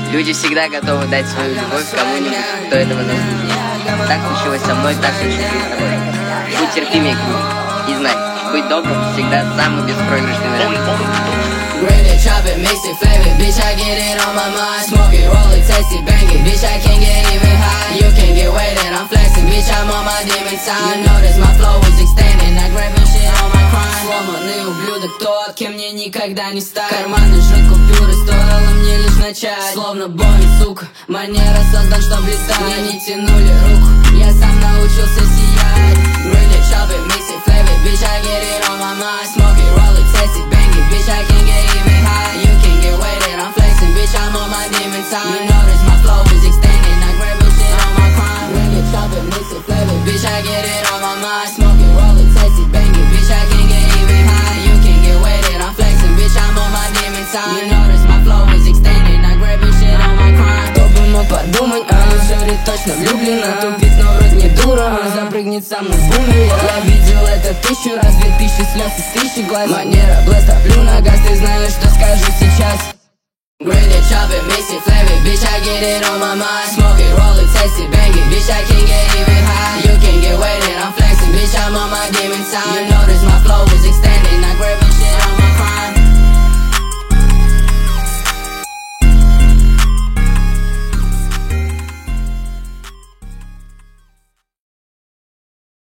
Люди всегда готовы дать свою любовь кому-нибудь, кто этого заслужит. Так случилось со мной, так случилось и с тобой. Будь терпимее к людям и знай, быть добрым всегда самый беспроигрышный вариант. Really chop it, mix it, flavor, bitch, I get it on my mind. Smoke it, roll it, taste it, bang it, bitch, I can't get even high. You can't get weighted, I'm flexing, bitch, I'm on my demon time. You notice my flow is extending, I grabbing shit on my crime. Сломанный ублюдок тот, кем мне никогда не стать. Карманы жрут купюры, стоило мне лишь начать. Словно Бонни, сука, манера создан, чтоб летать. Мне не тянули руку, я сам научился сиять. Really chop it, mix it, flavor, bitch, I get it on my mind. Smoke it, roll it, taste it, bang it, bitch, I can't get even high. You can't get weighted, I'm flexing, bitch, I'm on my demon time. You notice my flow is extending, I grabbing shit on my crime. Really chop it, mix it, flavor, bitch, I get it on my mind. Smoke it, roll it, taste it, bang it, bitch, I can't get even high. You can't get weighted, I'm flexing, bitch, I'm on my demon time. You notice my flow is extending, I grabbing shit on my crime. Кто бы мог подумать, Шерри точно влюблена. Тупит, но вроде не дура, запрыгнет со мной в бумер. Я видел это 1000 раз, 2000 слез из 1000 глаз. Манера блест, топлю на газ, ты знаешь, что скажу сейчас. Really chop it, mix it, flavor, bitch, I get it on my mind. Smoke it, roll it, taste it, bang it, bitch, I can't get even high. You can't get weighted, I'm flexing, bitch, I'm on my demon time. You notice my flow is extending, I grabbing shit on my